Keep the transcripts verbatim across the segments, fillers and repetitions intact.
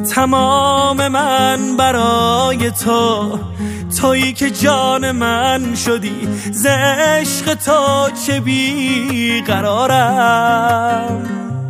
تمام من برای تو، تویی که جان من شدی، ز عشق تو چه بیقرارم.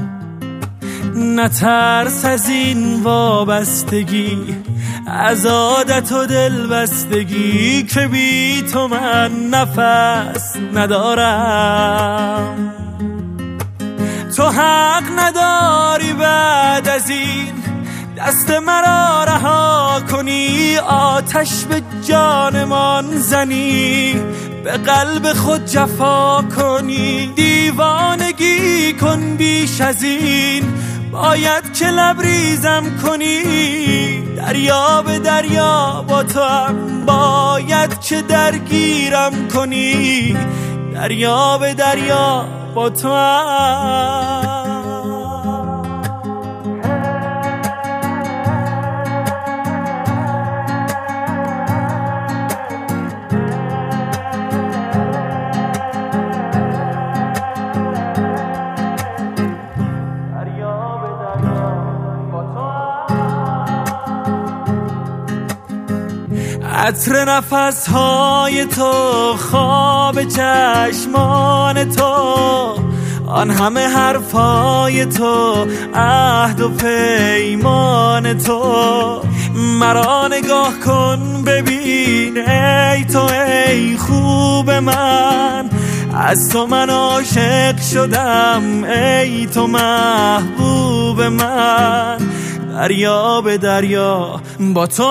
نترس از این وابستگی، از عادت و دل بستگی، که بی تو من نفس ندارم. تو حق نداری بعد از این دست مرا رها کنی، آتش به جانمان زنی، به قلب خود جفا کنی. دیوانگی کن بیش از این، باید که لبریزم کنی. دریا به دریا با تو هم باید که درگیرم کنی. دریا به دریا با تو هم. عطر نفسهای تو، خواب چشمان تو، آن همه حرفای تو، عهد و پیمان تو. مرا نگاه کن ببین ای تو، ای خوب من، از تو من عاشق شدم، ای تو محبوب من. دریا به دریا با تو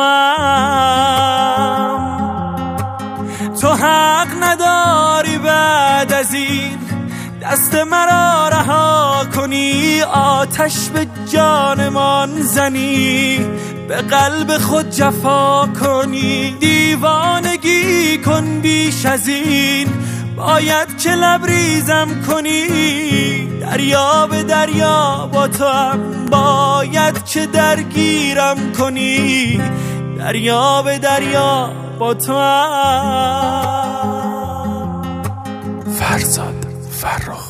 هم. تو حق نداری بعد از این دست مرا رها کنی، آتش به جانمان زنی، به قلب خود جفا کنی. دیوانگی کن بیش از این، باید که لبریزم کنی. دریا به دریا با تو هم باید که درگیرم کنی. دریا به دریا با تو هم. فرزاد فرخ.